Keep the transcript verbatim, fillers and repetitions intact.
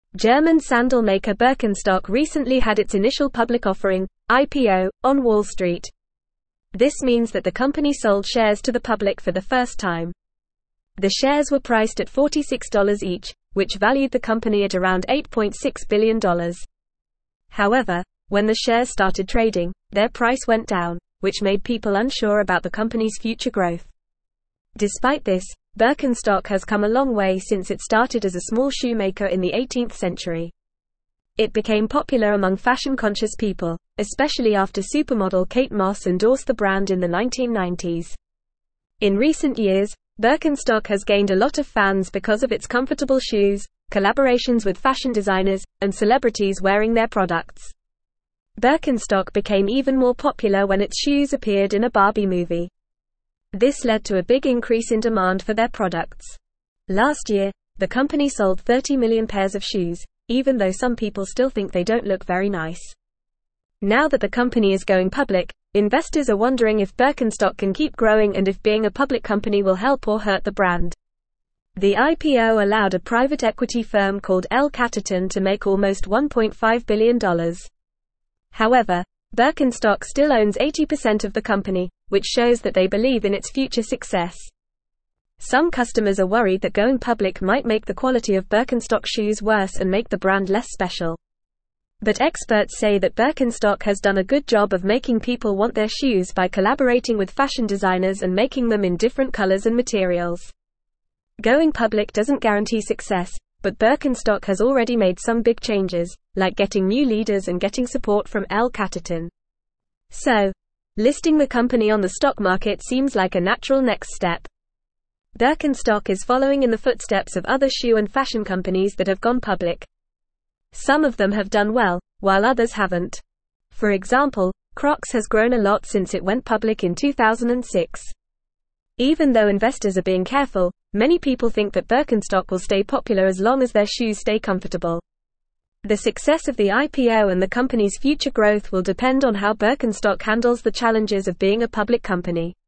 German sandal maker Birkenstock recently had its initial public offering, I P O, on Wall Street. This means that the company sold shares to the public for the first time. The shares were priced at forty-six dollars each, which valued the company at around eight point six billion dollars. However, when the shares started trading, their price went down, which made people unsure about the company's future growth. Despite this, Birkenstock has come a long way since it started as a small shoemaker in the eighteenth century. It became popular among fashion-conscious people, especially after supermodel Kate Moss endorsed the brand in the nineteen nineties. In recent years, Birkenstock has gained a lot of fans because of its comfortable shoes, collaborations with fashion designers, and celebrities wearing their products. Birkenstock became even more popular when its shoes appeared in a Barbie movie. This led to a big increase in demand for their products. Last year, the company sold thirty million pairs of shoes, even though some people still think they don't look very nice. Now that the company is going public, investors are wondering if Birkenstock can keep growing and if being a public company will help or hurt the brand. The I P O allowed a private equity firm called L Catterton to make almost one point five billion dollars. However, Birkenstock still owns eighty percent of the company, which shows that they believe in its future success. Some customers are worried that going public might make the quality of Birkenstock shoes worse and make the brand less special. But experts say that Birkenstock has done a good job of making people want their shoes by collaborating with fashion designers and making them in different colors and materials. Going public doesn't guarantee success, but Birkenstock has already made some big changes, like getting new leaders and getting support from L Catterton. So, listing the company on the stock market seems like a natural next step. Birkenstock is following in the footsteps of other shoe and fashion companies that have gone public. Some of them have done well, while others haven't. For example, Crocs has grown a lot since it went public in two thousand six. Even though investors are being careful, many people think that Birkenstock will stay popular as long as their shoes stay comfortable. The success of the I P O and the company's future growth will depend on how Birkenstock handles the challenges of being a public company.